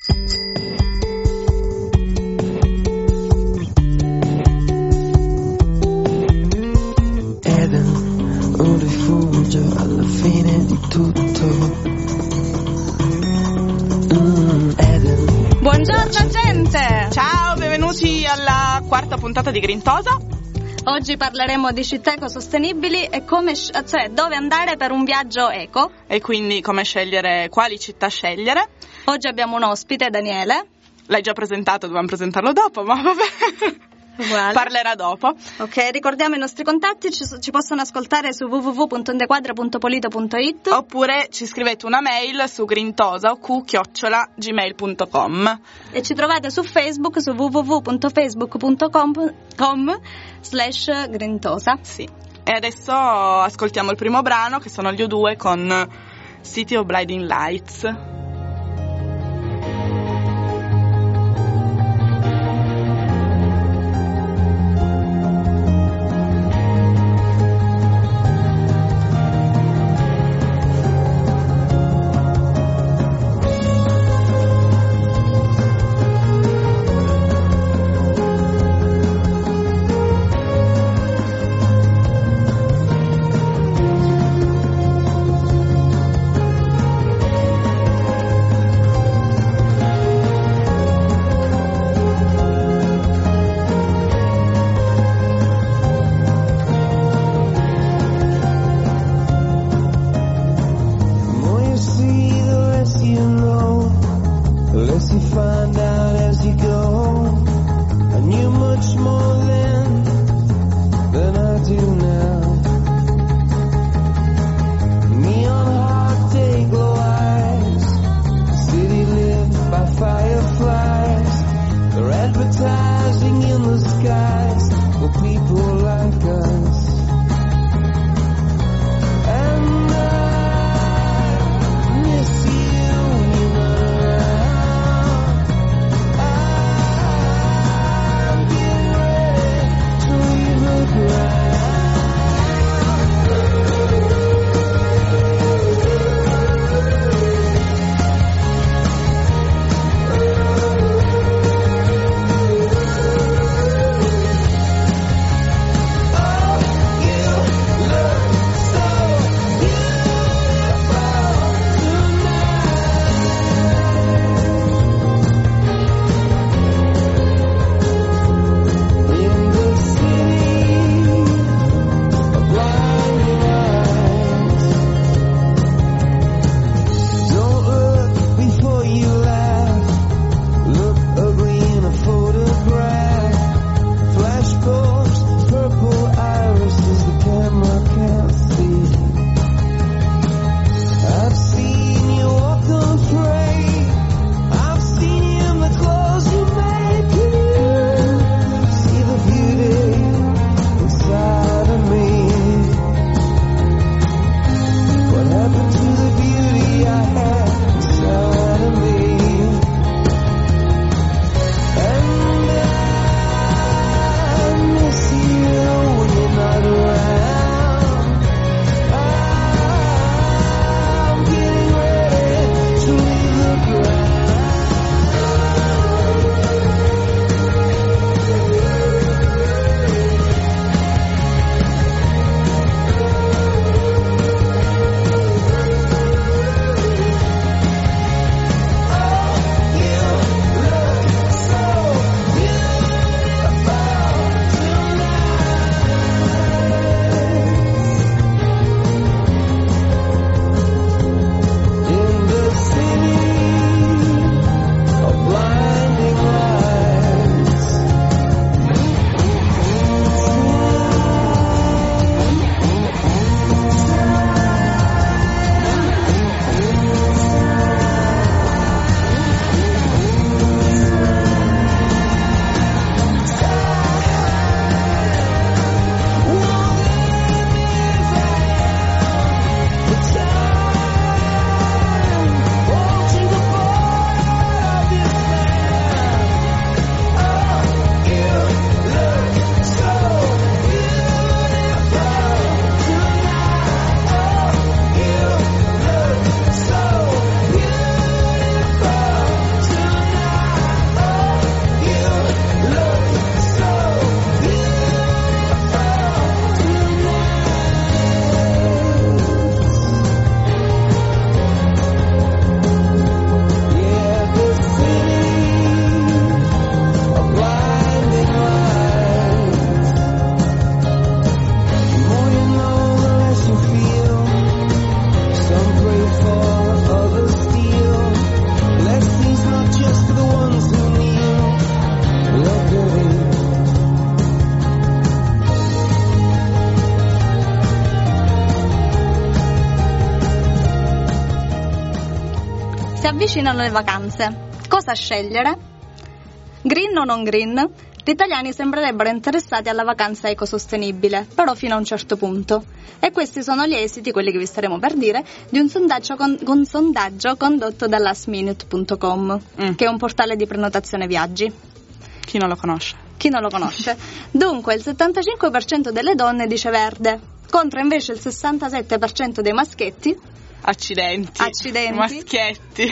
Un rifugio alla fine di tutto. Eden. Buongiorno gente! Ciao, benvenuti alla quarta puntata di Grintosa. Oggi parleremo di città ecosostenibili e cioè dove andare per un viaggio eco. E quindi come scegliere, quali città scegliere. Oggi abbiamo un ospite, Daniele. L'hai già presentato, dobbiamo presentarlo dopo, ma vabbè. Uguale. Parlerà dopo. Ok, ricordiamo i nostri contatti, ci possono ascoltare su www.ondequadre.polito.it oppure ci scrivete una mail su grintosa@gmail.com e ci trovate su Facebook su www.facebook.com/grintosa. Sì. E adesso ascoltiamo il primo brano, che sono gli U2 con City of Blinding Lights. Si avvicinano le vacanze. Cosa scegliere? Green o non green? Gli italiani sembrerebbero interessati alla vacanza ecosostenibile, però fino a un certo punto. E questi sono gli esiti, quelli che vi staremo per dire, di un sondaggio condotto da lastminute.com, che è un portale di prenotazione viaggi. Chi non lo conosce? Chi non lo conosce? Dunque, il 75% delle donne dice verde, contro invece il 67% dei maschietti. Accidenti. Maschietti.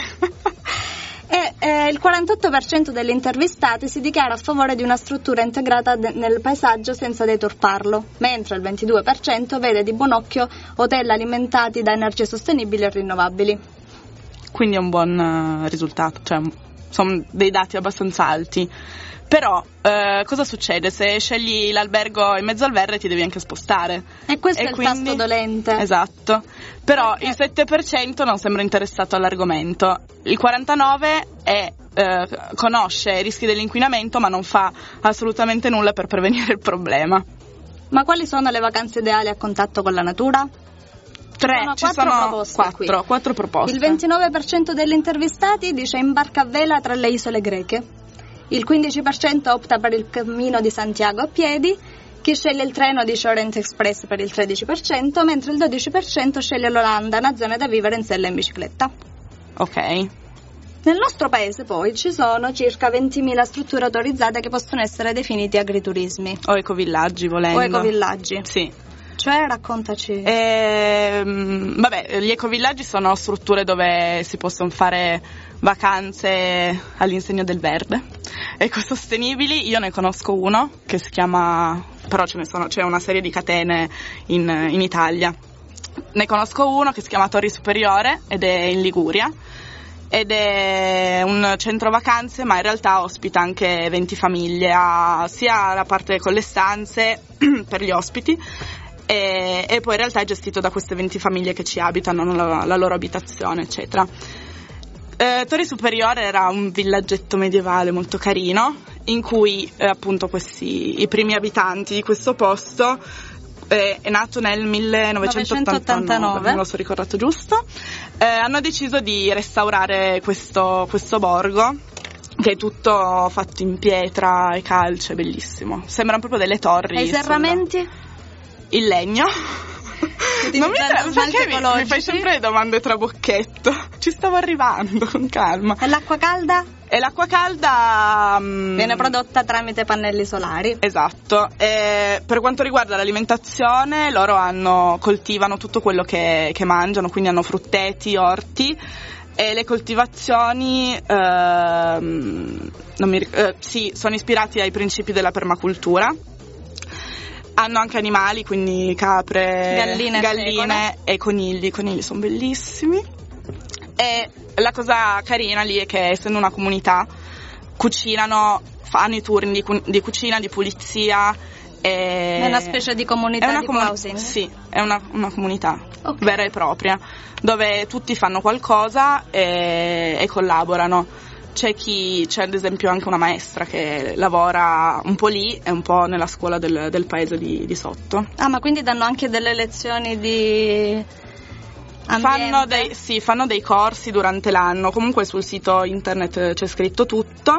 E il 48% delle intervistate si dichiara a favore di una struttura integrata nel paesaggio senza deturparlo, mentre il 22% vede di buon occhio hotel alimentati da energie sostenibili e rinnovabili. Quindi è un buon risultato, cioè sono dei dati abbastanza alti. Però cosa succede? Se scegli l'albergo in mezzo al verde ti devi anche spostare. E questo è il tasto dolente. Esatto. Però il 7% non sembra interessato all'argomento. Il 49% conosce i rischi dell'inquinamento ma non fa assolutamente nulla per prevenire il problema. Ma quali sono le vacanze ideali a contatto con la natura? Ci sono quattro proposte. Il 29% degli intervistati dice in barca a vela tra le isole greche. Il 15% opta per il cammino di Santiago a piedi, chi sceglie il treno dice Orient Express per il 13%, mentre il 12% sceglie l'Olanda, una zona da vivere in sella e in bicicletta. Ok. Nel nostro paese poi ci sono circa 20.000 strutture autorizzate che possono essere definiti agriturismi. O ecovillaggi, volendo. O ecovillaggi. Sì. Cioè, raccontaci. Gli ecovillaggi sono strutture dove si possono fare vacanze all'insegna del verde, ecosostenibili. Io ne conosco uno che si chiama, però c'è una serie di catene in Italia. Ne conosco uno che si chiama Torri Superiore ed è in Liguria ed è un centro vacanze, ma in realtà ospita anche 20 famiglie, ha sia la parte con le stanze per gli ospiti e poi in realtà è gestito da queste 20 famiglie che ci abitano, la loro abitazione, eccetera. Torri Superiore era un villaggetto medievale molto carino in cui appunto i primi abitanti di questo posto è nato nel 1989, non lo so ricordato giusto, hanno deciso di restaurare questo borgo che è tutto fatto in pietra e calce, bellissimo, sembrano proprio delle torri. E i serramenti? Il legno. Non perché mi fai sempre le domande trabocchetto? Ci stavo arrivando, con calma. E l'acqua calda? E l'acqua calda viene prodotta tramite pannelli solari. Esatto. Per quanto riguarda l'alimentazione, loro coltivano tutto quello che mangiano, quindi hanno frutteti, orti. E le coltivazioni sono ispirati ai principi della permacultura. Hanno anche animali, quindi capre, galline e conigli. I conigli sono bellissimi. E la cosa carina lì è che, essendo una comunità, fanno i turni di cucina, di pulizia. È una specie di comunità di housing? Sì, è una comunità vera e propria, dove tutti fanno qualcosa e collaborano. C'è ad esempio anche una maestra che lavora un po' lì e un po' nella scuola del paese di sotto. Ah, ma quindi danno anche delle lezioni di ambiente? Fanno dei corsi durante l'anno. Comunque sul sito internet c'è scritto tutto.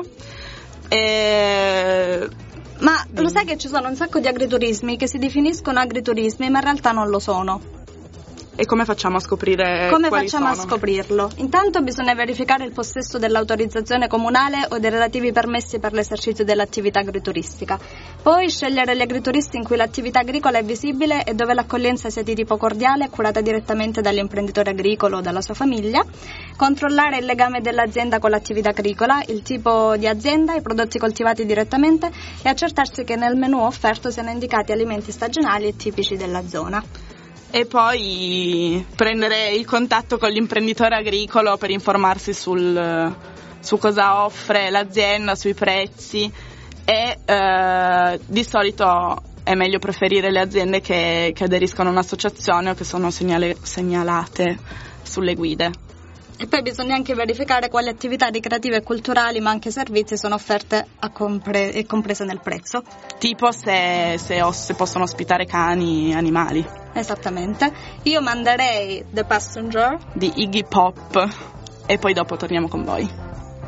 Ma lo sai che ci sono un sacco di agriturismi che si definiscono agriturismi ma in realtà non lo sono? E come facciamo a scoprire a scoprirlo? Intanto bisogna verificare il possesso dell'autorizzazione comunale o dei relativi permessi per l'esercizio dell'attività agrituristica. Poi scegliere gli agrituristi in cui l'attività agricola è visibile e dove l'accoglienza sia di tipo cordiale e curata direttamente dall'imprenditore agricolo o dalla sua famiglia. Controllare il legame dell'azienda con l'attività agricola, il tipo di azienda, i prodotti coltivati direttamente e accertarsi che nel menù offerto siano indicati alimenti stagionali e tipici della zona. E poi prendere il contatto con l'imprenditore agricolo per informarsi su cosa offre l'azienda, sui prezzi e di solito è meglio preferire le aziende che aderiscono a un'associazione o che sono segnalate sulle guide. E poi bisogna anche verificare quali attività ricreative e culturali ma anche servizi sono offerte e comprese nel prezzo. Tipo se possono ospitare cani e animali. Esattamente. Io manderei The Passenger di Iggy Pop e poi dopo torniamo con voi.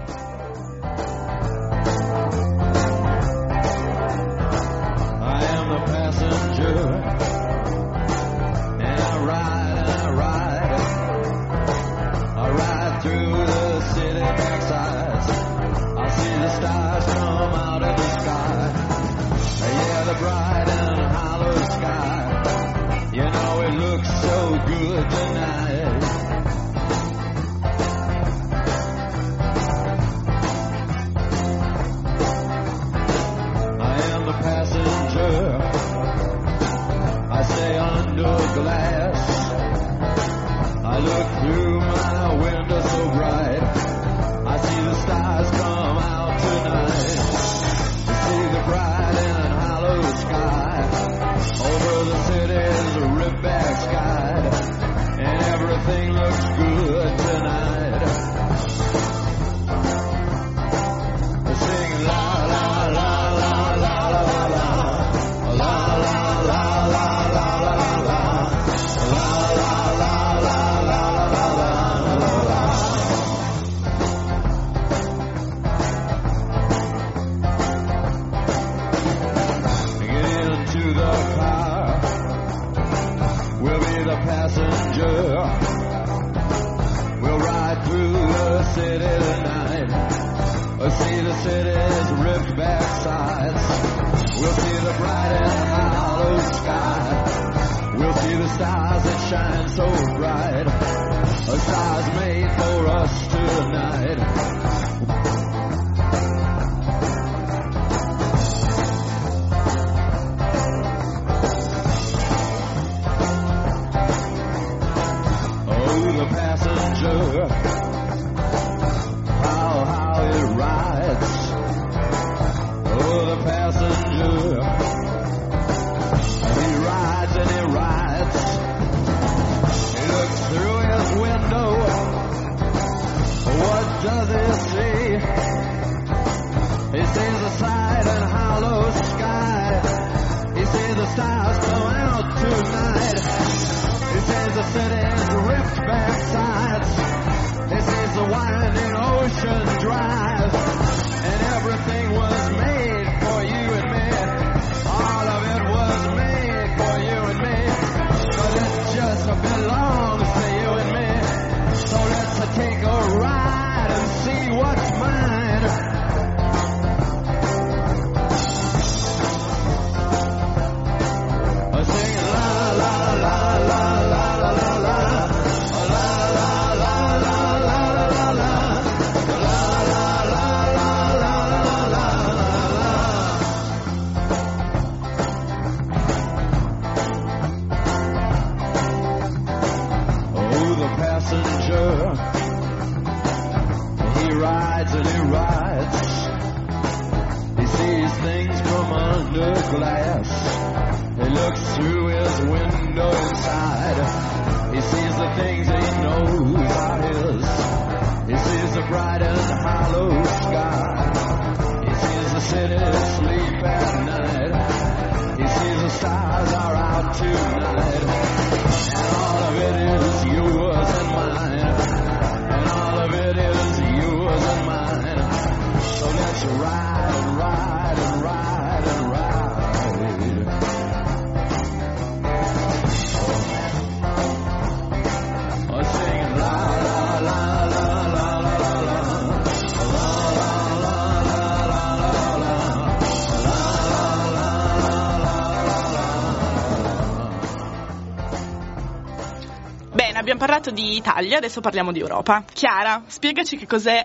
Abbiamo parlato di Italia, adesso parliamo di Europa. Chiara, spiegaci che cos'è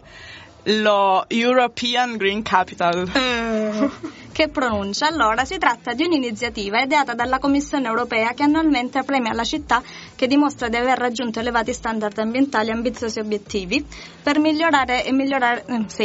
lo European Green Capital. Che pronuncia? Allora, si tratta di un'iniziativa ideata dalla Commissione europea che annualmente premia la città che dimostra di aver raggiunto elevati standard ambientali e ambiziosi obiettivi per migliorare e migliorare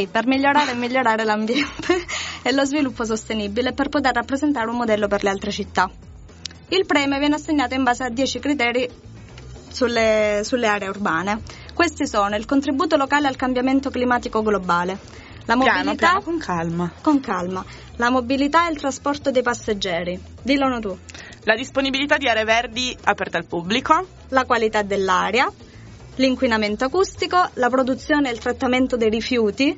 l'ambiente e lo sviluppo sostenibile per poter rappresentare un modello per le altre città. Il premio viene assegnato in base a 10 criteri sulle aree urbane. Questi sono il contributo locale al cambiamento climatico globale, la mobilità, piano, con calma. La mobilità e il trasporto dei passeggeri. Dillo tu. La disponibilità di aree verdi aperte al pubblico, la qualità dell'aria, l'inquinamento acustico, la produzione e il trattamento dei rifiuti,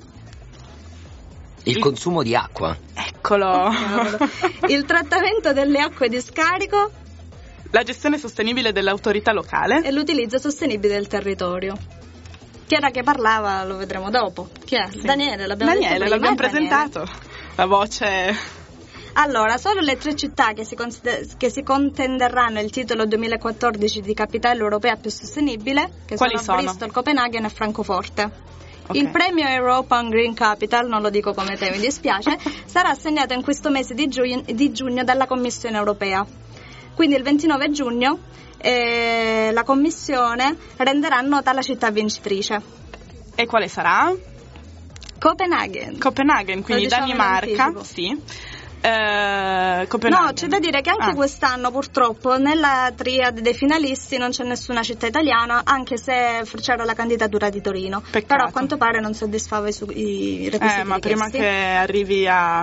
il consumo di acqua, Eccolo. il trattamento delle acque di scarico La gestione sostenibile dell'autorità locale. e l'utilizzo sostenibile del territorio. Chi era che parlava lo vedremo dopo. Chi è? Sì. Daniele, l'abbiamo detto prima, l'abbiamo è Daniele. presentato. La voce. Allora, solo le 3 città che si contenderanno il titolo 2014 di capitale europea più sostenibile, che Quali sono sono? Bristol, Copenaghen e Francoforte. Ok. Il premio European Green Capital, non lo dico come te, mi dispiace, sarà assegnato in questo mese di giugno dalla Commissione europea. Quindi il 29 giugno la Commissione renderà nota la città vincitrice. E quale sarà? Copenaghen. Copenaghen, quindi Lo diciamo in Danimarca. anticipo. Sì. Copenaghen. No, c'è da dire che anche quest'anno purtroppo nella triade dei finalisti non c'è nessuna città italiana, anche se c'era la candidatura di Torino. Peccato. Però a quanto pare non soddisfava i requisiti Ma prima richiesti. che arrivi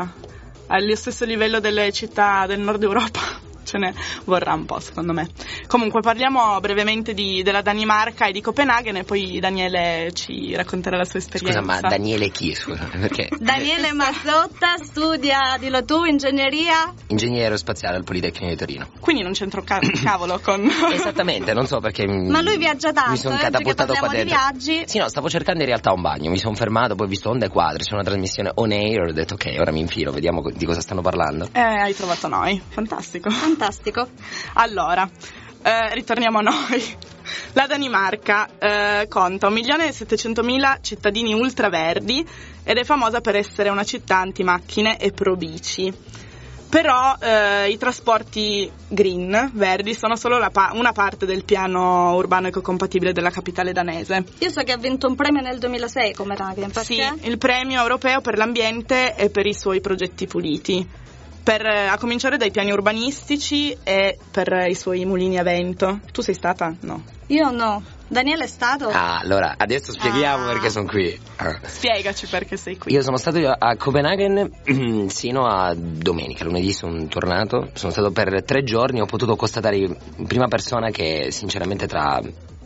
allo stesso livello delle città del nord Europa ce ne vorrà un po', secondo me. Comunque parliamo brevemente della Danimarca e di Copenaghen e poi Daniele ci racconterà la sua esperienza. Scusa, ma Daniele chi? Scusa, perché? Daniele Mazzotta studia, dillo tu, ingegneria. Ingegnere aerospaziale al Politecnico di Torino. Quindi non c'entro cavolo con... Esattamente, non so perché Ma lui viaggia tanto, mi sono oggi che catapultato qua parliamo di dentro. viaggi. Sì, no, stavo cercando in realtà un bagno, mi sono fermato, poi ho visto Onda e Quadri, c'è una trasmissione on air, ho detto ok, ora mi infilo, vediamo di cosa stanno parlando. Hai trovato noi, fantastico. Fantastico. Allora, ritorniamo a noi. La Danimarca conta 1.700.000 cittadini ultraverdi ed è famosa per essere una città antimacchine e pro bici. Però i trasporti green, verdi, sono solo una parte del piano urbano ecocompatibile della capitale danese. Io so che ha vinto un premio nel 2006 Copenaghen, perché? Sì, il premio europeo per l'ambiente e per i suoi progetti puliti. A cominciare dai piani urbanistici e per i suoi mulini a vento. Tu sei stata? No. Io no. Daniele è stato? Ah, allora, adesso spieghiamo perché sono qui. Spiegaci perché sei qui. Io sono stato a Copenaghen sino a domenica, lunedì sono tornato, sono stato per 3 giorni, ho potuto constatare in prima persona che sinceramente tra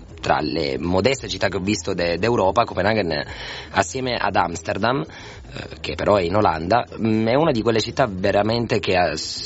le modeste città che ho visto d'Europa, Copenaghen assieme ad Amsterdam, che però è in Olanda, è una di quelle città veramente che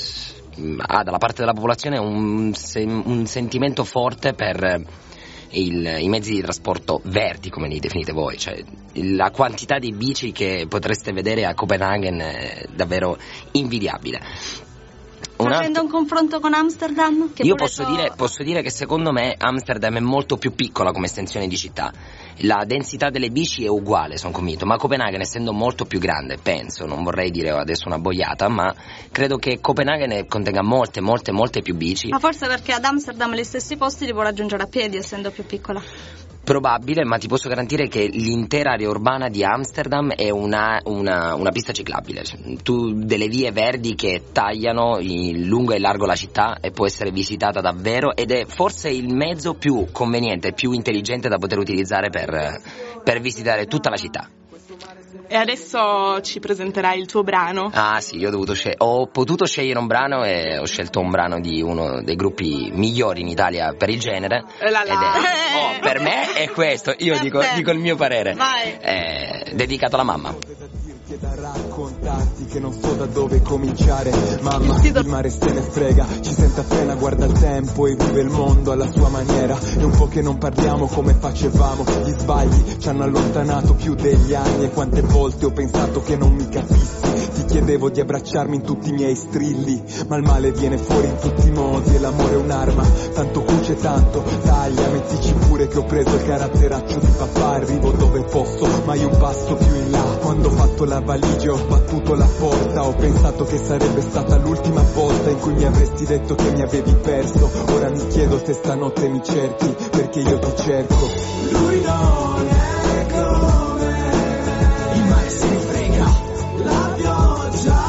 ha dalla parte della popolazione un sentimento forte per i mezzi di trasporto verdi, come li definite voi, cioè la quantità di bici che potreste vedere a Copenaghen è davvero invidiabile. Facendo un confronto con Amsterdam? Che io pure posso dire che secondo me Amsterdam è molto più piccola come estensione di città. La densità delle bici è uguale, sono convinto, ma Copenaghen essendo molto più grande, penso, non vorrei dire adesso una boiata, ma credo che Copenaghen contenga molte più bici. Ma forse perché ad Amsterdam gli stessi posti li può raggiungere a piedi, essendo più piccola. Probabile, ma ti posso garantire che l'intera area urbana di Amsterdam è una pista ciclabile. Tu delle vie verdi che tagliano in lungo e largo la città e può essere visitata davvero ed è forse il mezzo più conveniente, più intelligente da poter utilizzare per visitare tutta la città. E adesso ci presenterai il tuo brano. Ah sì, io ho potuto scegliere un brano e ho scelto un brano di uno dei gruppi migliori in Italia per il genere. Per me è questo, io dico il mio parere. Vai. Dedicato alla mamma. Da raccontarti che non so da dove cominciare. Mamma, il mare se ne frega, ci sente appena, guarda il tempo e vive il mondo alla sua maniera. È un po' che non parliamo come facevamo, gli sbagli ci hanno allontanato più degli anni. E quante volte ho pensato che non mi capissi, ti chiedevo di abbracciarmi in tutti i miei strilli, ma il male viene fuori in tutti i modi e l'amore è un'arma, tanto cuce, tanto taglia. Mettici pure che ho preso il caratteraccio di papà, arrivo dove posso, mai un passo più in là. Quando ho fatto la valigia ho battuto la porta, ho pensato che sarebbe stata l'ultima volta in cui mi avresti detto che mi avevi perso. Ora mi chiedo se stanotte mi cerchi, perché io ti cerco. Lui non è come il mare se ne frega, la pioggia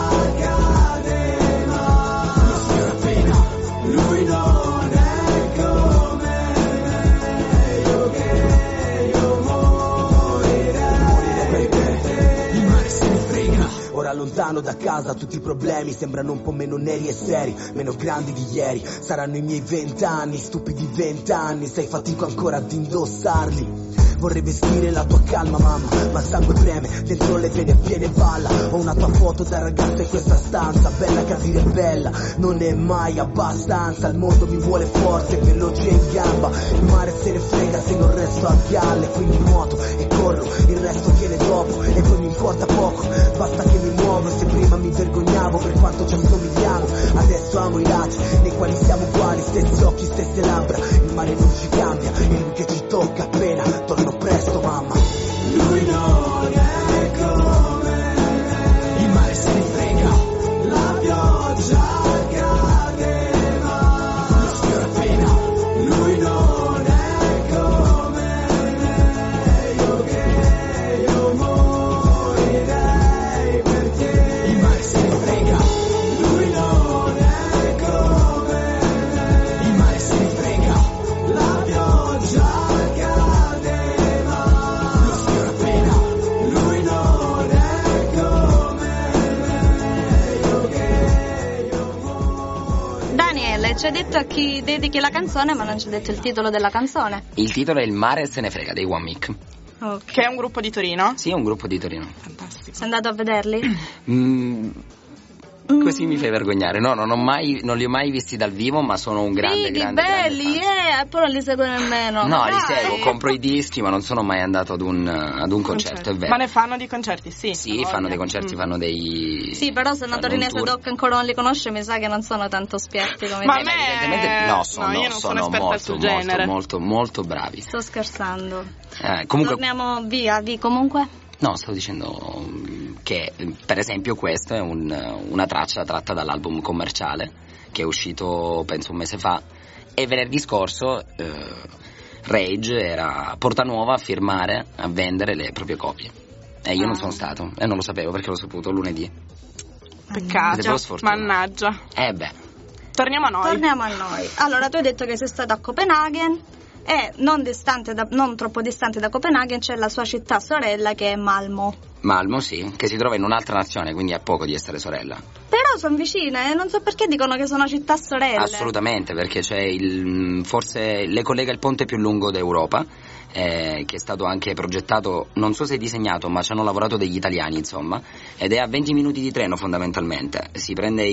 cade ma non sfiora pena. Lui non è come me, io morirei per te. Il mare se ne frega, ora lontano da casa, tutti i problemi sembrano un po' meno neri e seri, meno grandi di ieri. Saranno i miei 20 anni, stupidi 20 anni, sei fatico ancora ad indossarli. Vorrei vestire la tua calma mamma, ma il sangue preme, dentro le vene piene balla. Ho una tua foto da ragazza in questa stanza, bella che a dire bella non è mai abbastanza. Il mondo mi vuole forte, veloce in gamba, il mare se ne frega se non resto a galle. Quindi nuoto e corro, il resto viene dopo e poi mi importa poco, basta che mi muovo. Se prima mi vergognavo per quanto ci assomigliamo, adesso amo i lati nei quali siamo uguali, stessi occhi, stesse labbra. Il mare non ci cambia, è lui che ci tocca appena torno presto mamma. Lui non è come me, il mare se ne frega, la pioggia cadeva, lo sfiora appena. Lui non è come me, io morirei per te. Il mare se ne frega, lui non è come me, il mare se ne frega, la pioggia. Ci hai detto a chi dedichi la canzone, ma non ci hai detto il titolo della canzone. Il titolo è Il mare se ne frega dei One Mic. Okay. Che è un gruppo di Torino? Sì, è un gruppo di Torino. Fantastico. Sei andato a vederli? Così mi fai vergognare. No, non li ho mai visti dal vivo, ma sono un grande, grande belli, però li seguo nemmeno. No, li seguo, compro i dischi, ma non sono mai andato ad un concerto, è vero. Ma ne fanno di concerti, sì. Sì, fanno dei concerti, fanno dei... Sì, però se una torinese doc ancora non li conosce, mi sa che non sono tanto spietti come ma te. Evidentemente io non sono esperta sul genere. molto bravi. Sto scherzando. Comunque... Torniamo via, comunque? No, stavo dicendo che per esempio questa è una traccia tratta dall'album Commerciale che è uscito penso un mese fa, e venerdì scorso Rage era a Porta Nuova a firmare, a vendere le proprie copie, e io non sono stato e non lo sapevo perché l'ho saputo lunedì. Peccato, mannaggia. Torniamo a noi. Allora, tu hai detto che sei stato a Copenaghen e non troppo distante da Copenaghen c'è la sua città sorella che è Malmö. Malmö, sì, che si trova in un'altra nazione, quindi a poco di essere sorella. Però sono vicine e non so perché dicono che sono città sorelle. Assolutamente, perché c'è forse le collega il ponte più lungo d'Europa, che è stato anche progettato, non so se disegnato, ma ci hanno lavorato degli italiani, insomma, ed è a 20 minuti di treno fondamentalmente. Si prende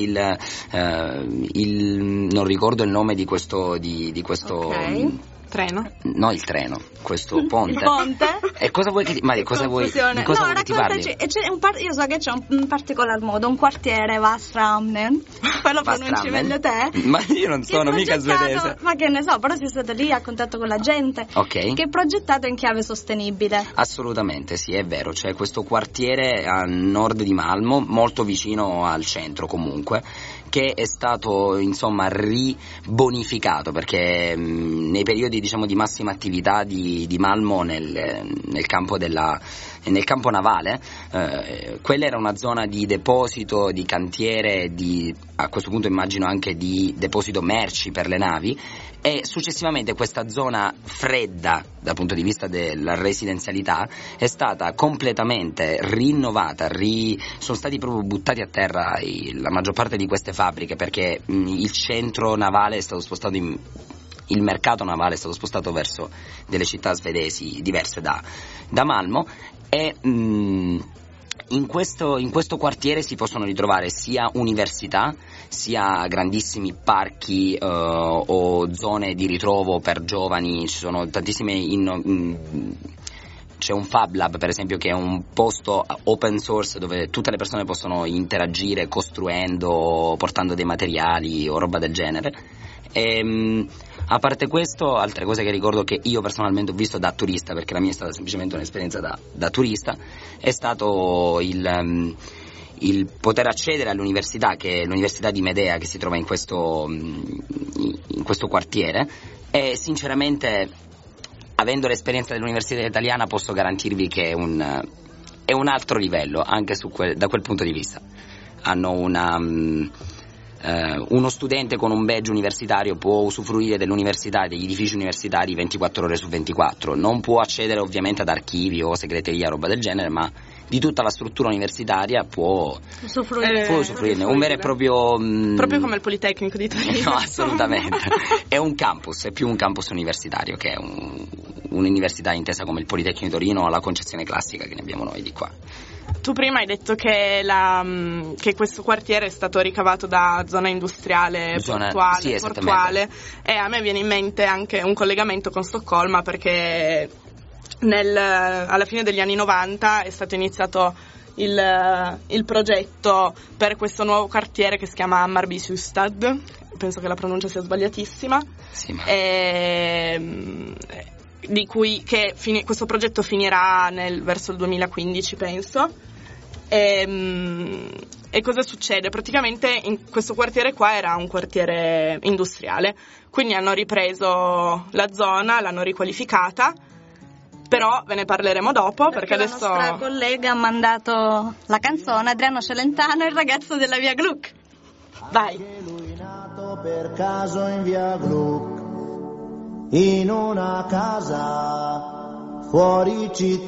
non ricordo il nome di questo okay. Treno? No, il treno, questo ponte. Il ponte? E cosa vuoi che ti parli? Io so che c'è un particolar modo, un quartiere, Vassramnen. Poi lo pronunci meglio te. Ma io non sono mica svedese. Ma che ne so, però sei stato lì a contatto con la gente. Ok. Che è progettato in chiave sostenibile. Assolutamente, sì, è vero. C'è questo quartiere a nord di Malmö, molto vicino al centro comunque, che è stato insomma ribonificato perché nei periodi diciamo di massima attività di Malmö nel campo navale, quella era una zona di deposito, di cantiere, a questo punto immagino anche di deposito merci per le navi, e successivamente questa zona fredda dal punto di vista della residenzialità è stata completamente rinnovata, sono stati proprio buttati a terra la maggior parte di queste fabbriche perché il centro navale è stato spostato il mercato navale è stato spostato verso delle città svedesi diverse da Malmö, e in questo quartiere si possono ritrovare sia università, sia grandissimi parchi o zone di ritrovo per giovani. Ci sono tantissime c'è un Fab Lab per esempio, che è un posto open source dove tutte le persone possono interagire costruendo, portando dei materiali o roba del genere. A parte questo, altre cose che ricordo che io personalmente ho visto da turista, perché la mia è stata semplicemente un'esperienza da turista, è stato il poter accedere all'università, che è l'università di Medea, che si trova in questo quartiere, e sinceramente, avendo l'esperienza dell'università italiana, posso garantirvi che è un altro livello anche da quel punto di vista. Hanno uno studente con un badge universitario può usufruire dell'università e degli edifici universitari 24 ore su 24, non può accedere ovviamente ad archivi o segreteria, roba del genere, ma di tutta la struttura universitaria può usufruirne. Un vero e proprio proprio come il Politecnico di Torino. No, assolutamente. È un campus, è più un campus universitario che è un'università intesa come il Politecnico di Torino, la concezione classica che ne abbiamo noi di qua. Tu prima hai detto che questo quartiere è stato ricavato da zona industriale portuale, e a me viene in mente anche un collegamento con Stoccolma, perché alla fine degli anni 90 è stato iniziato il progetto per questo nuovo quartiere che si chiama Hammarbysystad, penso che la pronuncia sia sbagliatissima, sì, ma... di cui questo progetto finirà verso il 2015, penso. E cosa succede? Praticamente in questo quartiere qua era un quartiere industriale, quindi hanno ripreso la zona, l'hanno riqualificata, però ve ne parleremo dopo, perché adesso la nostra collega ha mandato la canzone, Adriano Celentano, Il ragazzo della via Gluck. Vai. Lui nato per caso in via Gluck, in una casa fuori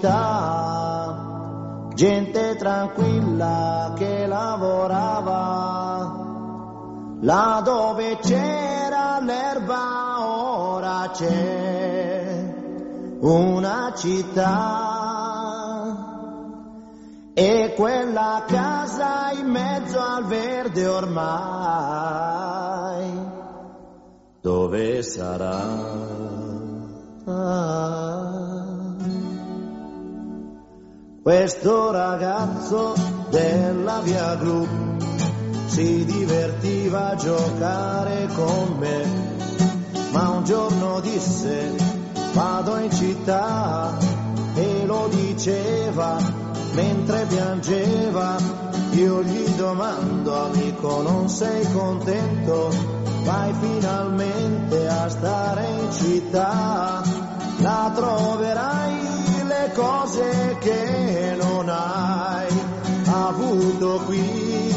città, gente tranquilla che lavorava, là dove c'era l'erba ora c'è una città, e quella casa in mezzo al verde ormai dove sarà? Questo ragazzo della via Gluck si divertiva a giocare con me, ma un giorno disse vado in città, e lo diceva mentre piangeva. Io gli domando, amico, non sei contento? Vai finalmente a stare in città, là troverai le cose che non hai avuto qui.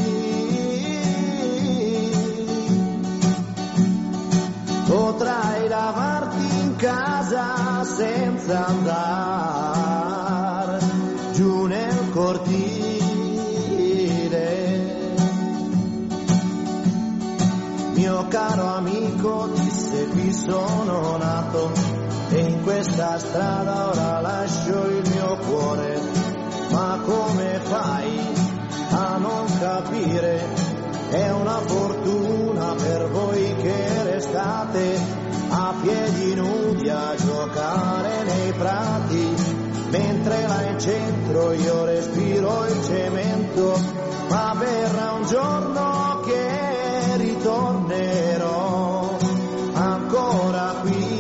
Potrai lavarti in casa senza andare giù nel cortile. Mio caro amico, disse, qui sono nato e in questa strada ora lascio il mio cuore. Ma come fai a non capire? È una fortuna per voi che restate a piedi nudi a giocare nei prati, mentre là in centro io respiro il cemento. Ma verrà un giorno che ritornerò ancora qui,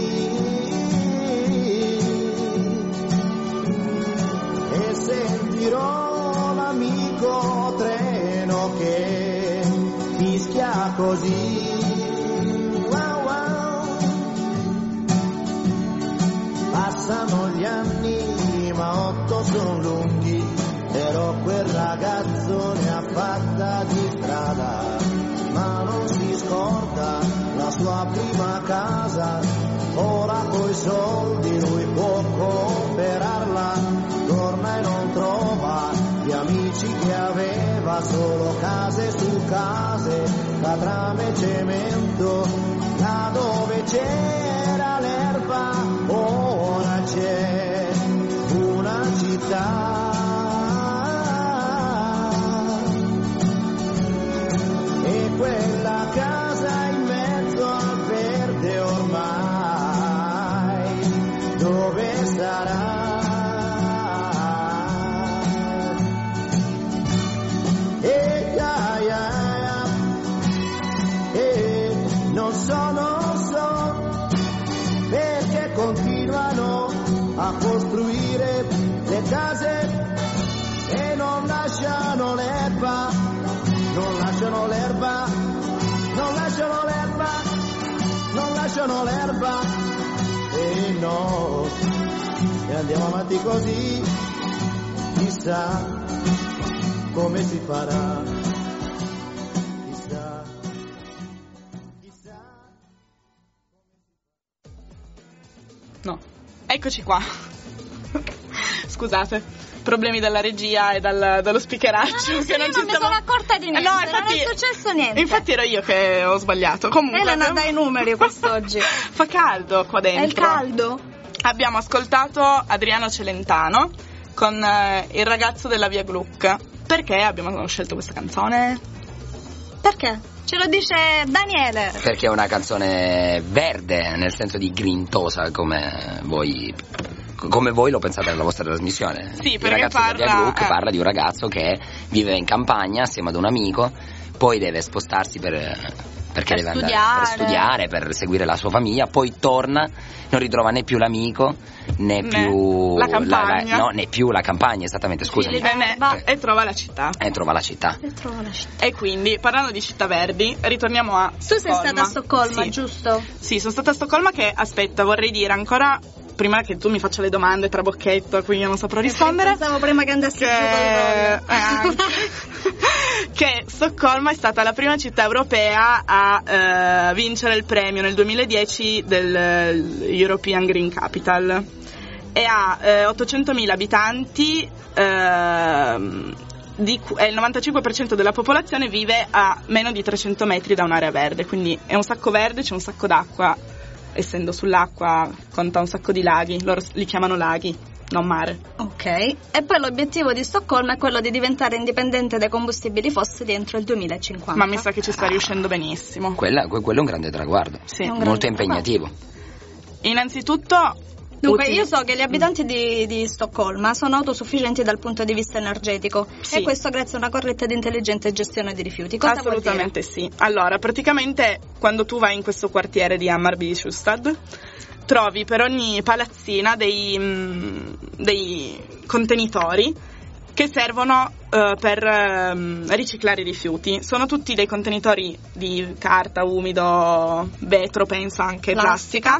e sentirò l'amico treno che fischia così. Wow, wow. Passano gli anni ma 8 sono lunghi, però quel ragazzo ne ha fatta di strada, ma non si scorda la sua prima casa. Ora coi soldi lui può comprarla, torna e non trova gli amici che aveva, solo case su case, catrame e cemento. Là dove c'era l'erba ora c'è una città, e quella casa in mezzo al verde ormai dove sarà? Non so perché continuano a costruire le case e non lasciano l'erba, non lasciano l'erba, non lasciano l'erba, non lasciano l'erba. E no, e andiamo avanti così, chissà come si farà. No, eccoci qua. scusate, problemi dalla regia e dallo speakeraccio. Che non mi sono accorta di niente, no, infatti, non è successo niente. Infatti ero io che ho sbagliato. Comunque Elena dai numeri quest'oggi. Fa caldo qua dentro. È il caldo? Abbiamo ascoltato Adriano Celentano con Il ragazzo della via Gluck. Perché abbiamo scelto questa canzone? Perché? Ce lo dice Daniele. Perché è una canzone verde, nel senso di grintosa, come voi lo pensate nella vostra trasmissione. Sì, Il perché ragazzo della via Gluck parla di un ragazzo che vive in campagna assieme ad un amico, poi deve spostarsi perché deve andare per studiare, per seguire la sua famiglia, poi torna, non ritrova né più l'amico né più la campagna. né più la campagna, esattamente, scusami. E trova la città. E quindi, parlando di città verdi, ritorniamo a Stoccolma. Tu sei stata a Stoccolma, sì. Giusto? Sì, sono stata a Stoccolma, che, aspetta, vorrei dire ancora, prima che tu mi faccia le domande trabocchetto, quindi io non saprò rispondere. Pensavo prima che andassi giù col che Stoccolma è stata la prima città europea a vincere il premio nel 2010 del European Green Capital, e ha 800.000 abitanti, il 95% della popolazione vive a meno di 300 metri da un'area verde, quindi è un sacco verde, c'è un sacco d'acqua, essendo sull'acqua conta un sacco di laghi, loro li chiamano laghi, non mare. Ok, e poi l'obiettivo di Stoccolma è quello di diventare indipendente dai combustibili fossili entro il 2050. Ma mi sa che ci sta riuscendo benissimo. Quello è un grande traguardo, sì, molto impegnativo. Innanzitutto, dunque, io so che gli abitanti di Stoccolma sono autosufficienti dal punto di vista energetico, sì, e questo grazie a una corretta ed intelligente gestione di rifiuti. Cosa assolutamente sì. Allora, praticamente quando tu vai in questo quartiere di Hammarby-Sjöstad, trovi per ogni palazzina dei contenitori che servono per riciclare i rifiuti. Sono tutti dei contenitori di carta, umido, vetro, penso anche plastica.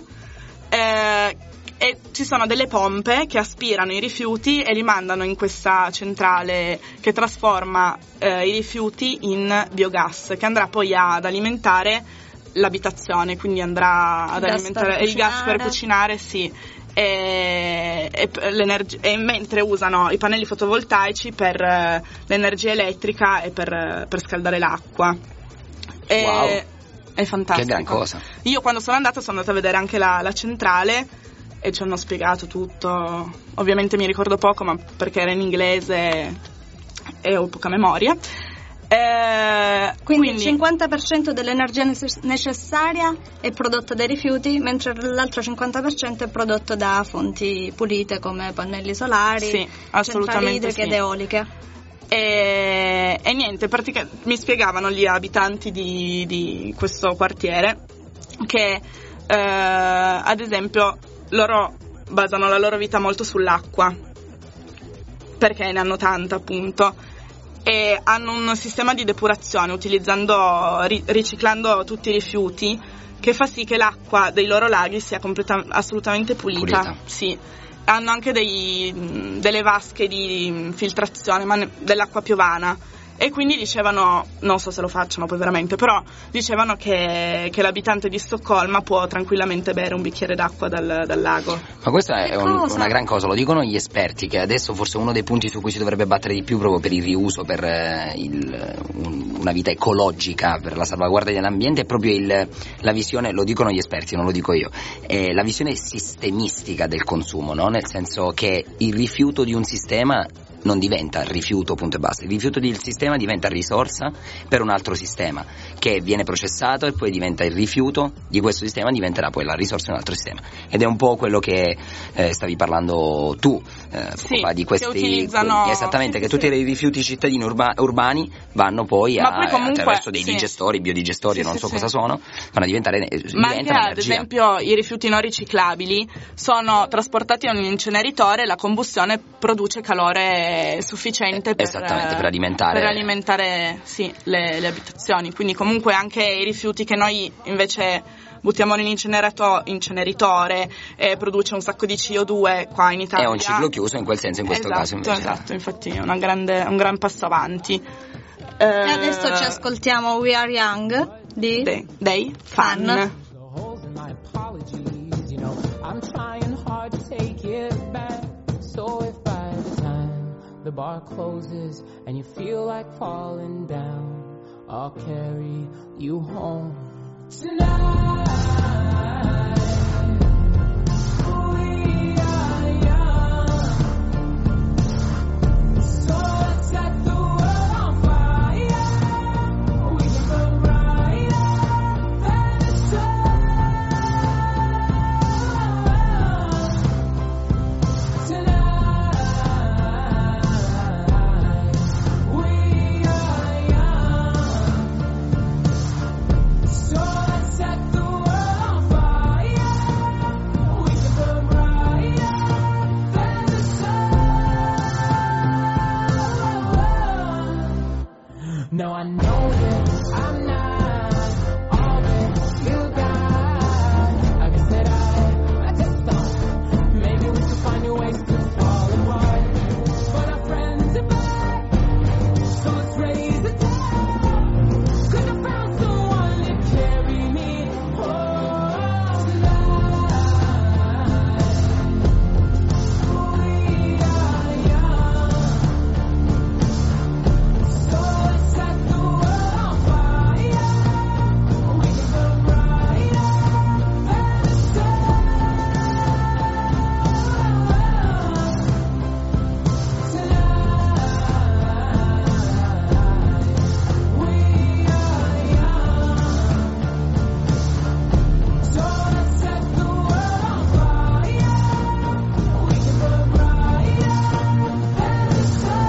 E ci sono delle pompe che aspirano i rifiuti e li mandano in questa centrale che trasforma i rifiuti in biogas, che andrà poi ad alimentare l'abitazione, quindi andrà ad alimentare il gas per cucinare, sì, e mentre usano i pannelli fotovoltaici per l'energia elettrica e per scaldare l'acqua. Wow. È fantastico. Che gran cosa. Io quando sono andata a vedere anche la centrale e ci hanno spiegato tutto. Ovviamente mi ricordo poco, ma perché era in inglese e ho poca memoria. Quindi il 50% dell'energia necessaria è prodotta dai rifiuti, mentre l'altro 50% è prodotto da fonti pulite come pannelli solari, sì, assolutamente idriche ed eoliche. E niente, mi spiegavano gli abitanti di questo quartiere che ad esempio loro basano la loro vita molto sull'acqua, perché ne hanno tanta, appunto, e hanno un sistema di depurazione riciclando tutti i rifiuti, che fa sì che l'acqua dei loro laghi sia assolutamente pulita. Sì. Hanno anche delle vasche di filtrazione dell'acqua piovana, e quindi dicevano, non so se lo facciano poi veramente, però dicevano che l'abitante di Stoccolma può tranquillamente bere un bicchiere d'acqua dal lago. Ma questa è una gran cosa, lo dicono gli esperti, che adesso forse uno dei punti su cui si dovrebbe battere di più, proprio per il riuso, per una vita ecologica, per la salvaguardia dell'ambiente, è proprio la visione, lo dicono gli esperti, non lo dico io, la visione sistemistica del consumo, no? Nel senso che il rifiuto di un sistema non diventa rifiuto, punto e basta. Il rifiuto del sistema diventa risorsa per un altro sistema, che viene processato, e poi diventa il rifiuto di questo sistema, diventerà poi la risorsa di un altro sistema. Ed è un po' quello che stavi parlando tu, sì, di questi, che utilizzano, esattamente, che tutti i rifiuti cittadini urbani vanno poi attraverso dei digestori, biodigestori, non so cosa sono, vanno a diventare ma anche ad esempio i rifiuti non riciclabili sono trasportati in un inceneritore, la combustione produce calore sufficiente per alimentare sì, le abitazioni. Quindi comunque anche i rifiuti che noi invece buttiamo nell'inceneritore e produce un sacco di CO2 qua in Italia. È un ciclo chiuso in quel senso, in questo caso invece. Esatto, infatti è un gran passo avanti. E adesso ci ascoltiamo We Are Young dei Fun. I'm trying hard to take it back, so if I the bar closes and you feel like falling down, I'll carry you home tonight. We are young, so let's set the world on fire. We can burn brighter than the sun tonight. We are young, so let's set the world on fire. We can burn brighter than the sun. Now I know that I'm not all that you got. I guess that I just thought maybe we could find new ways to fall apart. But our friends are back, so let's raise the tide. 'Cause I found someone to carry me home tonight. We are young, so let's set the world on fire. We can burn brighter than the sun tonight. We are young, so let's set the world on fire. We can burn brighter than the sun.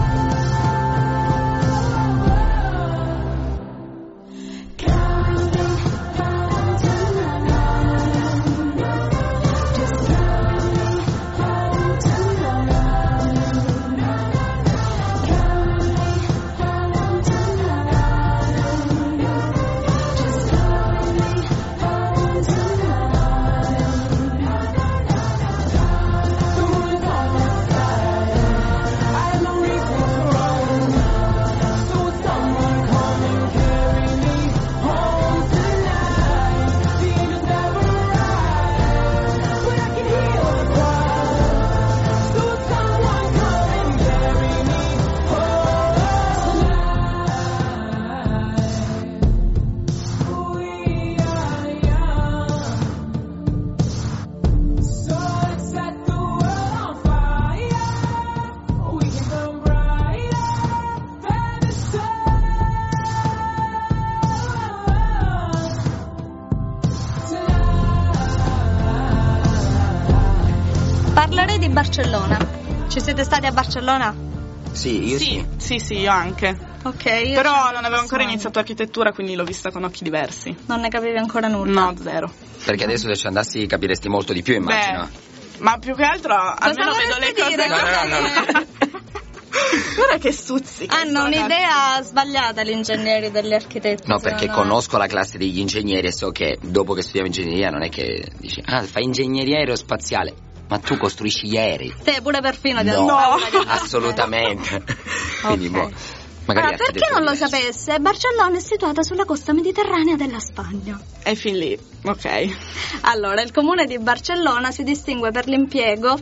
Parlerei di Barcellona. Ci siete stati a Barcellona? Sì, io sì. Sì, io anche. Ok. Io Però non avevo ancora iniziato architettura, quindi l'ho vista con occhi diversi. Non ne capivi ancora nulla? No, zero. Perché adesso se ci andassi capiresti molto di più, immagino. Ma più che altro almeno vedo le cose. dire? No. Guarda che stuzzica. Hanno un'idea sbagliata gli ingegneri degli architetti. No, perché secondo me. conosco la classe degli ingegneri e so che dopo che studiamo ingegneria non è che dici fai ingegneria aerospaziale, ma tu costruisci gli aerei. Te pure perfino ti No, paura di- assolutamente. Quindi Ok. magari Allora, per chi non lo sapesse, Barcellona è situata sulla costa mediterranea della Spagna. E fin lì, ok. Allora, il comune di Barcellona si distingue per impegno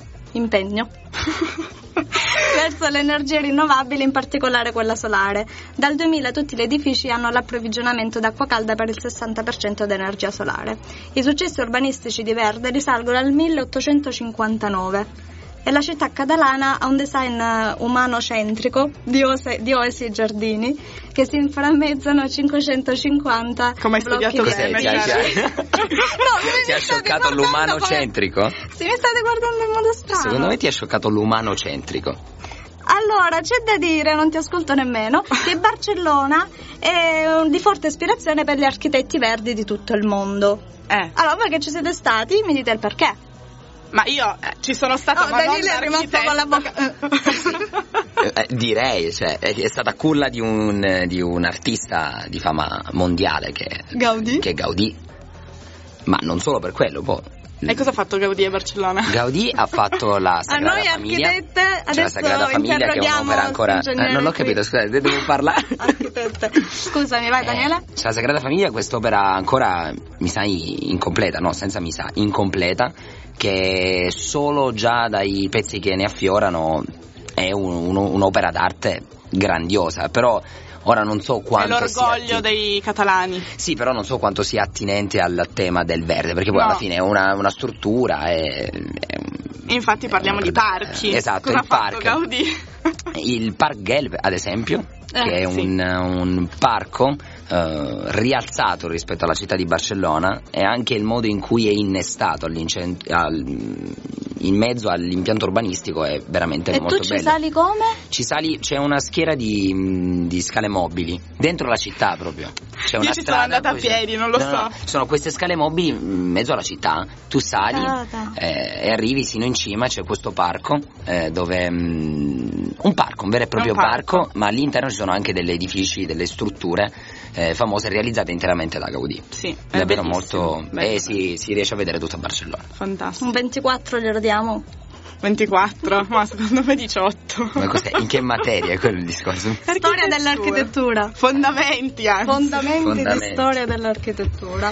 verso le energie rinnovabili, in particolare quella solare. Dal 2000 tutti gli edifici hanno l'approvvigionamento d'acqua calda per il 60% di energia solare. I successi urbanistici di Verde risalgono al 1859. E la città catalana ha un design umanocentrico di oasi e giardini che si inframmezzano a 550 Come hai blocchi studiato verdi. bene, Ti ha scioccato l'umanocentrico? Sì, mi state guardando in modo strano. Secondo me ti ha scioccato l'umanocentrico. Allora, c'è da dire, non ti ascolto nemmeno, che Barcellona è di forte ispirazione per gli architetti verdi di tutto il mondo. Allora, voi che ci siete stati, mi dite il perché. Ma io ci sono stata, ma non Daniele è rimasto con la bocca. Direi, cioè, è stata culla di un artista di fama mondiale che è Gaudì. Ma non solo per quello, poi. E cosa ha fatto Gaudì a Barcellona? Gaudì ha fatto la Sagrada noi Famiglia. architette Cioè, adesso la Sagrada Famiglia che è un'opera ancora. Non ho capito, scusate, devo parlare. Architette. Scusami, vai Daniele. C'è la Sagrada Famiglia, quest'opera ancora mi sa incompleta, no, senza mi sa, incompleta, che solo già dai pezzi che ne affiorano è un un'opera d'arte grandiosa, però ora non so quanto è l'orgoglio dei catalani. Sì, però non so quanto sia attinente al tema del verde, perché poi alla fine è una struttura infatti parliamo di parchi. Esatto, cosa il ha fatto park. Gaudì? Il Parc Güell, ad esempio, che è sì. un parco rialzato rispetto alla città di Barcellona, e anche il modo in cui è innestato in mezzo all'impianto urbanistico è veramente molto bello. E tu ci sali come? Ci sali, c'è una schiera di scale mobili dentro la città proprio. C'è una Io ci sono andata a piedi, non lo so. No, sono queste scale mobili in mezzo alla città, tu sali e arrivi sino in cima, c'è questo parco dove un vero e proprio parco, ma all'interno ci sono anche degli edifici, delle strutture famose realizzate interamente da Gaudì. Sì, è davvero bellissimo, molto bello. si riesce a vedere tutta Barcellona. Fantastico. Un 24 glielo diamo. 24, ma secondo me 18. Ma cos'è? In che materia è quello il discorso? Storia dell'architettura. Fondamenti anche. Fondamenti di storia dell'architettura.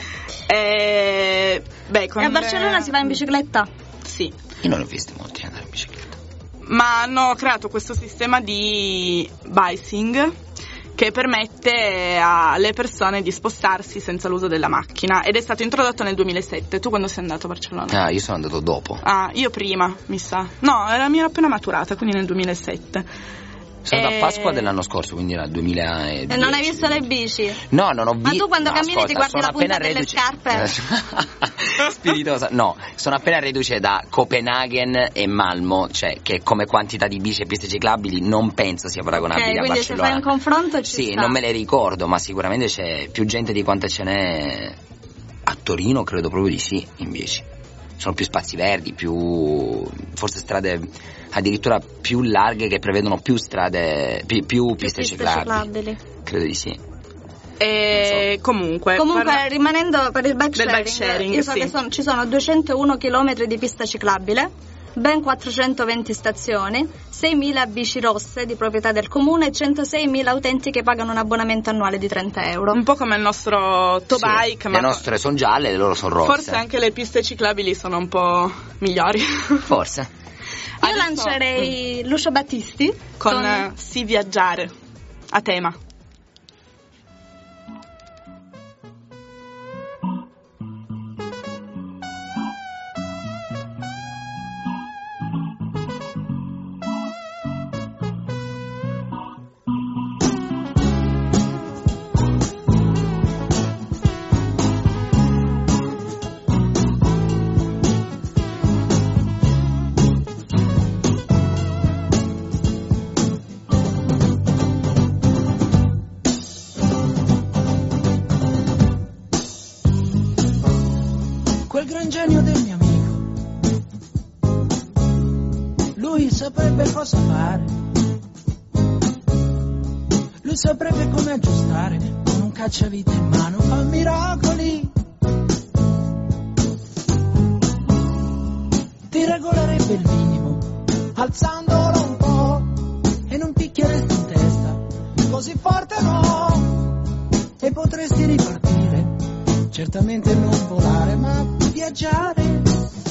E a Barcellona si va in bicicletta? Sì. Io non ho visto molti andare in bicicletta. Ma hanno creato questo sistema di bicing che permette alle persone di spostarsi senza l'uso della macchina, ed è stato introdotto nel 2007. Tu quando sei andato a Barcellona? Io sono andato dopo. Io prima, mi sa. No, mi ero appena maturata, quindi nel 2007. Sono da Pasqua dell'anno scorso, quindi era 2010. E non hai visto le bici? No, non ho visto. Ma tu quando cammini ti guardi la punta delle scarpe? Spiritosa. No, sono appena reduce da Copenaghen e Malmo, cioè che come quantità di bici e piste ciclabili non penso sia paragonabile a quindi Barcellona. Se fai un confronto ci Sì, sta. non me le ricordo, ma sicuramente c'è più gente di quanta ce n'è a Torino, credo proprio di sì, in bici. Sono più spazi verdi, forse strade addirittura più larghe che prevedono più strade, più piste ciclabili. Credo di sì. E comunque rimanendo per il bike sharing, io so sì. che ci sono 201 km di pista ciclabile, ben 420 stazioni, 6.000 bici rosse di proprietà del comune e 106.000 utenti che pagano un abbonamento annuale di 30 euro. Un po' come il nostro Tobike, ma le nostre sono gialle e le loro sono rosse. Forse anche le piste ciclabili sono un po' migliori. Forse. Io lancerei Lucio Battisti con Si viaggiare a tema. Quel gran genio del mio amico, lui saprebbe cosa fare, lui saprebbe come aggiustare, con un cacciavite in mano fa miracoli, ti regolerebbe il minimo, alzandolo un po', e non picchieresti in testa, così forte no, e potresti ripartire, certamente non volare, ma viaggiare.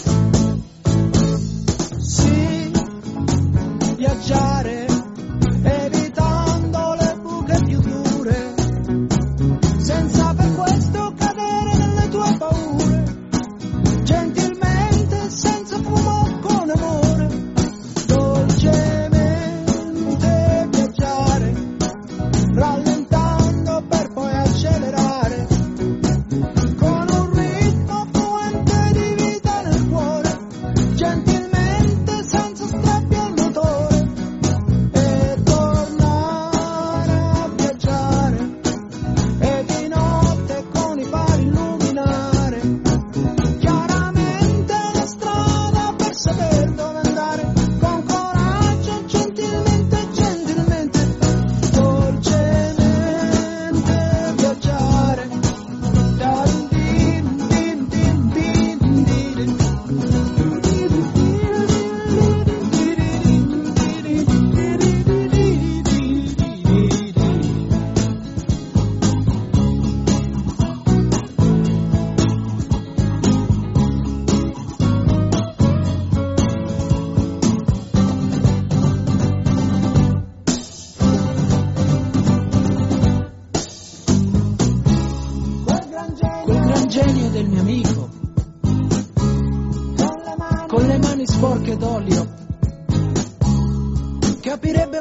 Sì, viaggiare, evitando le buche più dure, senza per questo cadere nelle tue paure, gentilmente, senza fumo, con amore, dolcemente viaggiare, rallentando per poi accelerare, con un ritmo fluente di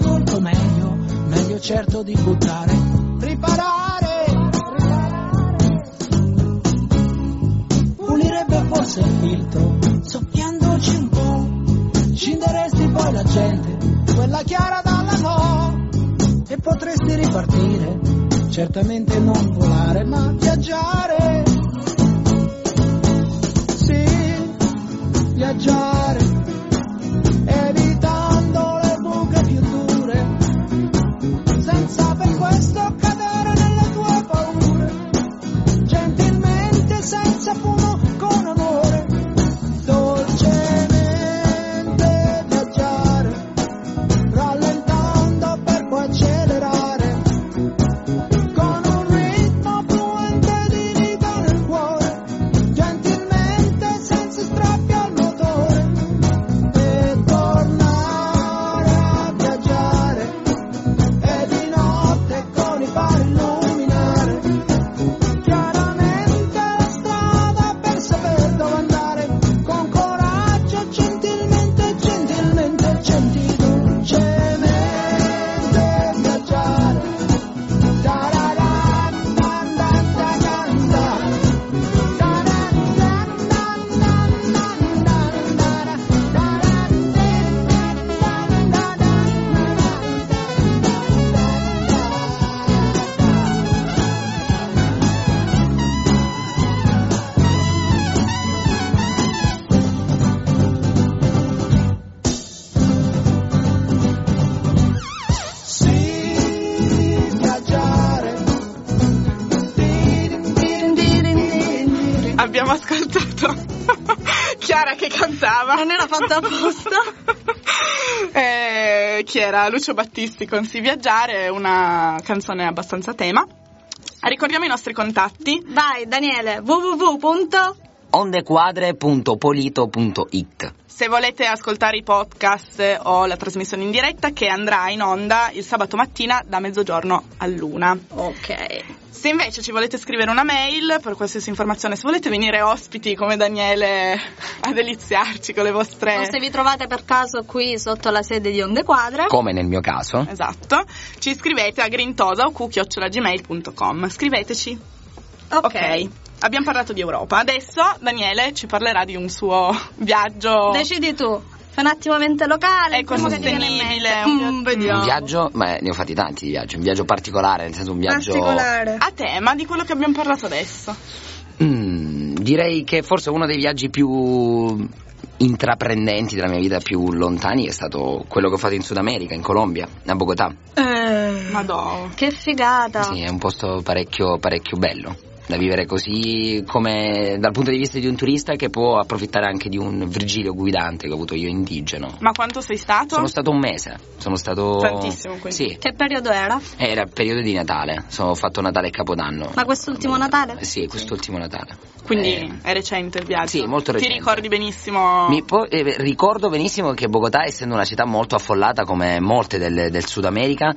molto meglio, meglio certo di buttare, riparare, pulirebbe forse il filtro, soffiandoci un po', scinderesti poi la gente, quella chiara dalla no, e potresti ripartire, certamente non volare ma viaggiare, sì, viaggiare, evitando le buche più dure, senza per questo cadere nelle tue paure, gentilmente senza fumo con onore, dolcemente viaggiare, rallentando per poi accelerare, con un ritmo fluente di vita nel cuore, gentilmente senza strappi al motore, e tornare a viaggiare, e di notte con i fari illuminare, chiaramente la strada per saper dove andare, con coraggio, gentilmente, gentilmente, dolcemente viaggiare, tararà, dan, dan, dan, dan, dan. Sì, viaggiare. Abbiamo ascoltato Chiara che cantava. Non era fatto apposta. Chi era? Lucio Battisti con Si viaggiare, una canzone abbastanza tema. Ricordiamo i nostri contatti. Vai Daniele, ondequadre.polito.it. Se volete ascoltare i podcast o la trasmissione in diretta, che andrà in onda il sabato mattina da mezzogiorno all'una. Ok. Se invece ci volete scrivere una mail per qualsiasi informazione, se volete venire ospiti come Daniele a deliziarci con le vostre... O se vi trovate per caso qui sotto la sede di Onde Quadre, Come nel mio caso. Esatto, ci scrivete a grintosa@gmail.com. Scriveteci. Ok. Abbiamo parlato di Europa. Adesso Daniele ci parlerà di un suo viaggio. Decidi tu. Fai un attimo mente locale. Ecosostenibile. Vediamo. Un viaggio, ma ne ho fatti tanti di viaggi. Un viaggio particolare, nel senso un viaggio Particolare. A tema di quello che abbiamo parlato adesso. Direi che forse uno dei viaggi più intraprendenti della mia vita, più lontani, è stato quello che ho fatto in Sud America, in Colombia, a Bogotà. Madonna. Che figata. Sì, è un posto parecchio bello da vivere, così come dal punto di vista di un turista che può approfittare anche di un Virgilio guidante che ho avuto io indigeno. Ma quanto sei stato? Sono stato un mese. Sono stato tantissimo, quindi. Sì. Che periodo era? Era il periodo di Natale. Ho fatto Natale e Capodanno. Ma quest'ultimo Natale? Sì, quest'ultimo Natale. Quindi è recente il viaggio. Sì, molto recente. Ti ricordi benissimo? Ricordo benissimo che Bogotà, essendo una città molto affollata come molte del Sud America,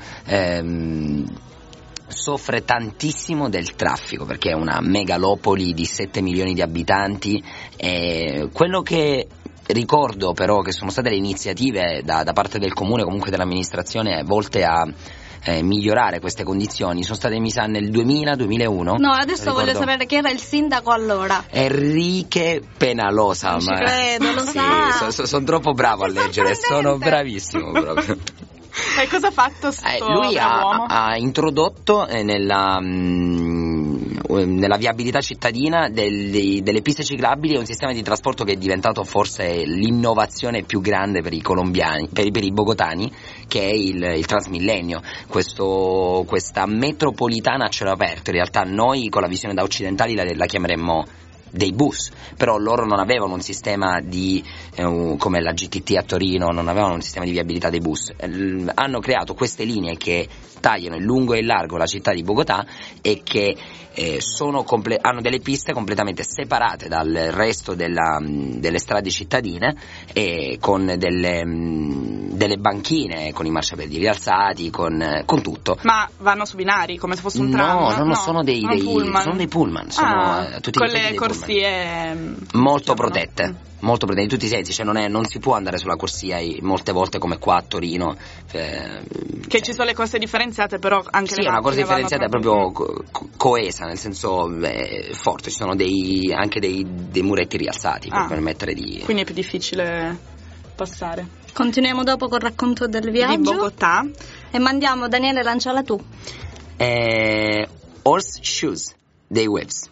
soffre tantissimo del traffico, perché è una megalopoli di 7 milioni di abitanti. Quello che ricordo però che sono state le iniziative da parte del comune, comunque dell'amministrazione, volte a migliorare queste condizioni, sono state, mi sa, nel 2000-2001. No, adesso voglio sapere chi era il sindaco allora. Enrique Penalosa. Non ci credo, lo sa. Sono troppo bravo a leggere, sono bravissimo proprio. E cosa ha fatto lui ha introdotto nella viabilità cittadina delle piste ciclabili, un sistema di trasporto che è diventato forse l'innovazione più grande per i colombiani, per i bogotani, che è il Transmillenio, questa metropolitana a cielo aperto. In realtà noi con la visione da occidentali la chiameremmo dei bus, però loro non avevano un sistema di come la GTT a Torino, non avevano un sistema di viabilità dei bus. Hanno creato queste linee che tagliano in lungo e in largo la città di Bogotà e che hanno delle piste completamente separate dal resto delle strade cittadine, e con delle banchine, con i marciapiedi rialzati, con tutto. Ma vanno su binari come se fosse un tram? No, sono dei pullman. Sono tutti con dei le corsette corsie molto protette. Molto protette in tutti i sensi, cioè non si può andare sulla corsia molte volte come qua a Torino. Che ci sono le corse differenziate, però anche sì, le una corsa differenziata è proprio proprio coesa, nel senso forte, ci sono dei muretti rialzati per permettere di... Quindi è più difficile passare. Continuiamo dopo col racconto del viaggio di Bogotà e mandiamo Daniele, lanciala tu. Horseshoes dei Waves.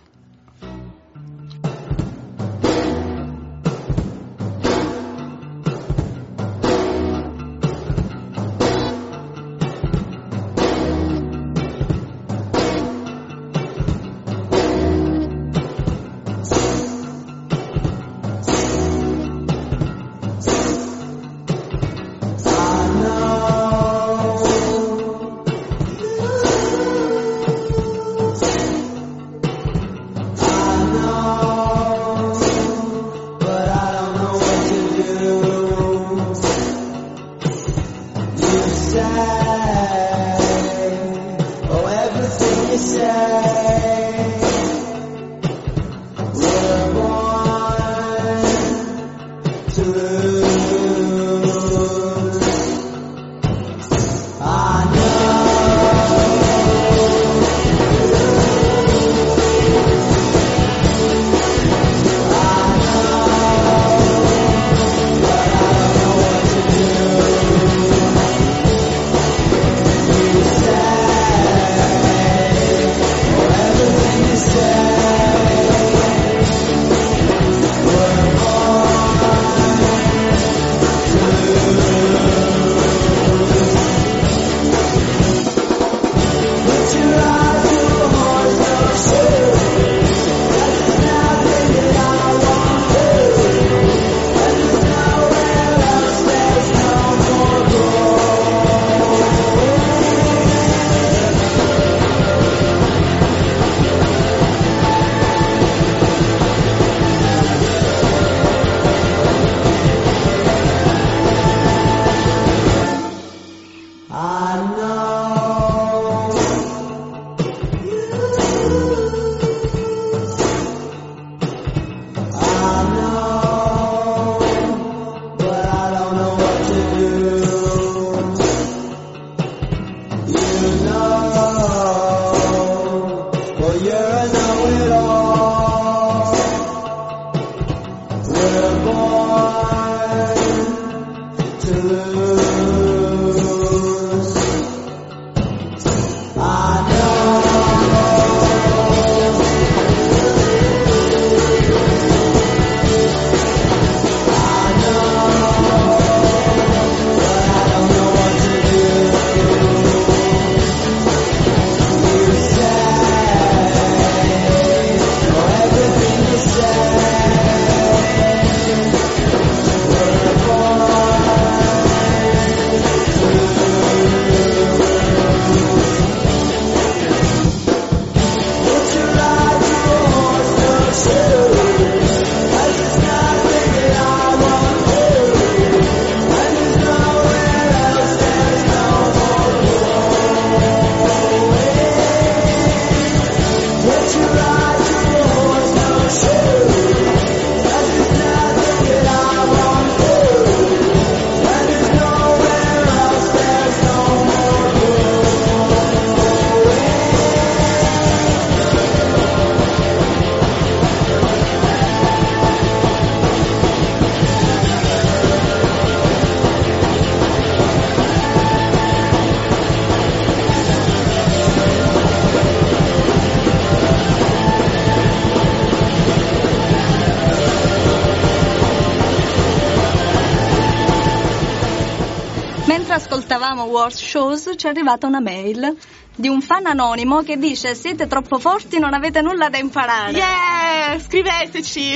Mentre ascoltavamo Horseshoes ci è arrivata una mail di un fan anonimo che dice: siete troppo forti, non avete nulla da imparare. Yeah, scriveteci.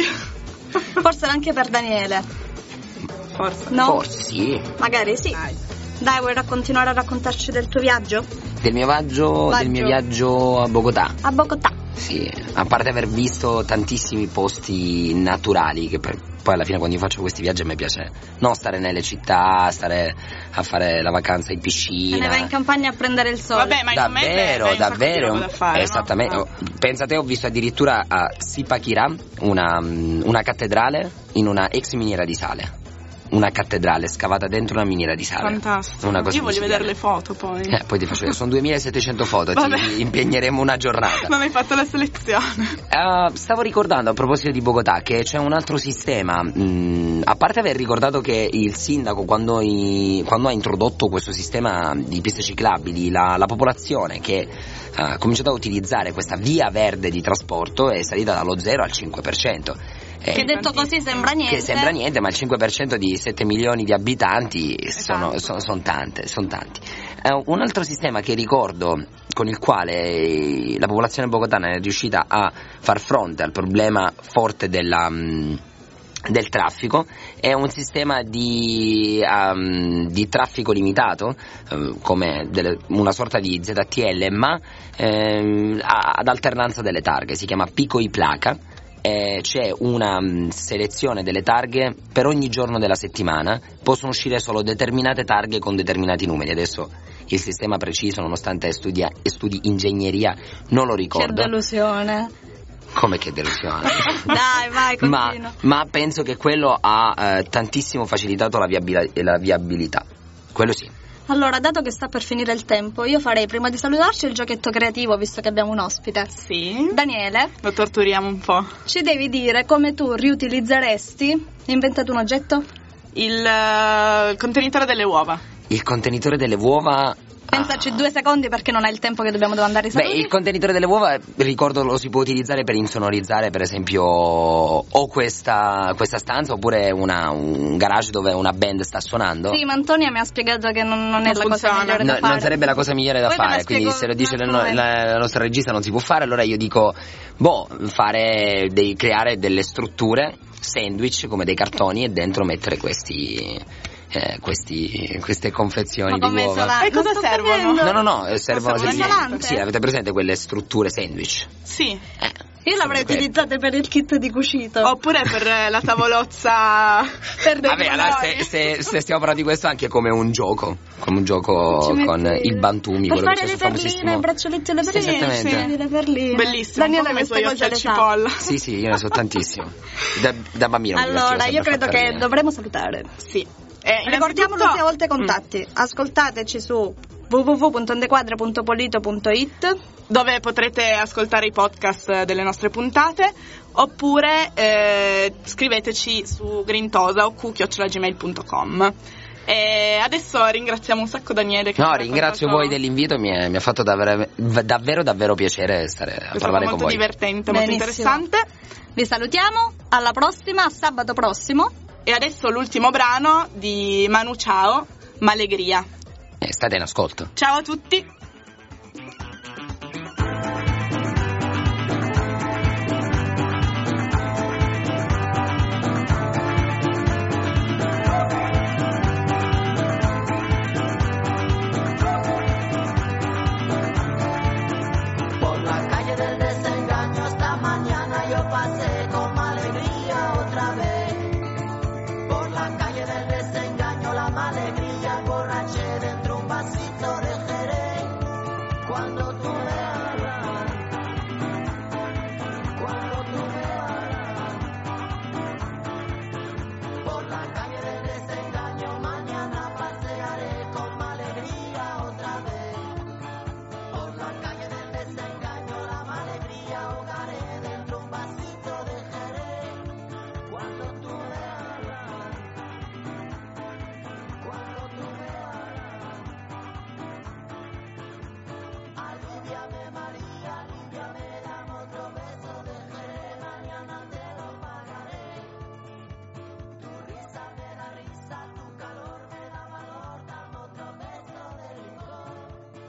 Forse anche per Daniele. Forse. No? Forse sì. Magari sì. Dai, vuoi continuare a raccontarci del tuo viaggio? Del mio viaggio a Bogotà. A Bogotà. Sì, a parte aver visto tantissimi posti naturali, che poi alla fine quando io faccio questi viaggi a me piace non stare nelle città, stare a fare la vacanza in piscina. Se ne va in campagna a prendere il sole. Vabbè, ma in un mese hai un sacco di roba da fare, esattamente. no? Pensate, ho visto addirittura a Sipakira una cattedrale in una ex miniera di sale. Una cattedrale scavata dentro una miniera di sale. Fantastico. Una cosa io voglio micidiale. vedere le foto poi. Poi ti faccio vedere, sono 2700 foto, Vabbè. ti impegneremo una giornata. Non hai fatto la selezione. Stavo ricordando a proposito di Bogotà che c'è un altro sistema, a parte aver ricordato che il sindaco quando ha introdotto questo sistema di piste ciclabili, la popolazione che ha cominciato a utilizzare questa via verde di trasporto è salita dallo 0 al 5%. Che detto così sembra niente. Che sembra niente, ma il 5% di 7 milioni di abitanti sono tanti. Un altro sistema che ricordo con il quale la popolazione bogotana è riuscita a far fronte al problema forte del traffico è un sistema di traffico limitato, come una sorta di ZTL, ma ad alternanza delle targhe, si chiama Pico y Placa. C'è una selezione delle targhe per ogni giorno della settimana, possono uscire solo determinate targhe con determinati numeri. Adesso il sistema preciso, nonostante studi ingegneria, non lo ricordo. Che delusione. Come che delusione? Dai, vai, continua. ma penso che quello ha tantissimo facilitato la viabilità. Quello sì. Allora, dato che sta per finire il tempo, io farei, prima di salutarci, il giochetto creativo, visto che abbiamo un ospite. Sì. Daniele, Lo torturiamo un po'. ci devi dire come tu riutilizzeresti, inventato un oggetto? Il contenitore delle uova. Il contenitore delle uova. Pensaci 2 secondi perché non hai il tempo che dobbiamo andare ai saluti. Il contenitore delle uova, ricordo, lo si può utilizzare per insonorizzare, per esempio, o questa stanza oppure un garage dove una band sta suonando. Sì, ma Antonia mi ha spiegato che non è la cosa migliore da fare. Non sarebbe la cosa migliore da Poi te la fare, quindi spiego se lo dice un attimo. la nostra regista non si può fare, allora io dico, creare delle strutture, sandwich come dei cartoni e dentro mettere queste confezioni Ma di come uova. E cosa servono? No, servono isolante? Sì, avete presente quelle strutture sandwich? Sì. Io l'avrei utilizzate per il kit di cucito. Oppure per la tavolozza. Per dei Vabbè, allora colori. se stiamo parlando di questo anche come un gioco con il bantumi, per quello che fare c'è le sul famosissimo. perline, i braccialetti e le perline. Esattamente. Sì, le perline. Bellissimo. Daniele come i queste tuoi cose occhi al le sa. cipolla. Sì, io ne so tantissimo. Da bambino mi divertivo Allora, sempre io a fare credo che perline. dovremo salutare. Sì. Ricordiamo l'ultima volta i contatti. Ascoltateci su www.ondequadre.polito.it, dove potrete ascoltare i podcast delle nostre puntate, oppure scriveteci su grintosa o q@gmail.com. E adesso ringraziamo un sacco Daniele che ringrazio voi dell'invito, mi ha fatto davvero piacere stare a parlare con voi. È stato molto divertente, molto interessante. Vi salutiamo, alla prossima, a sabato prossimo. E adesso l'ultimo brano di Manu Chao, Malegria. State in ascolto. Ciao a tutti.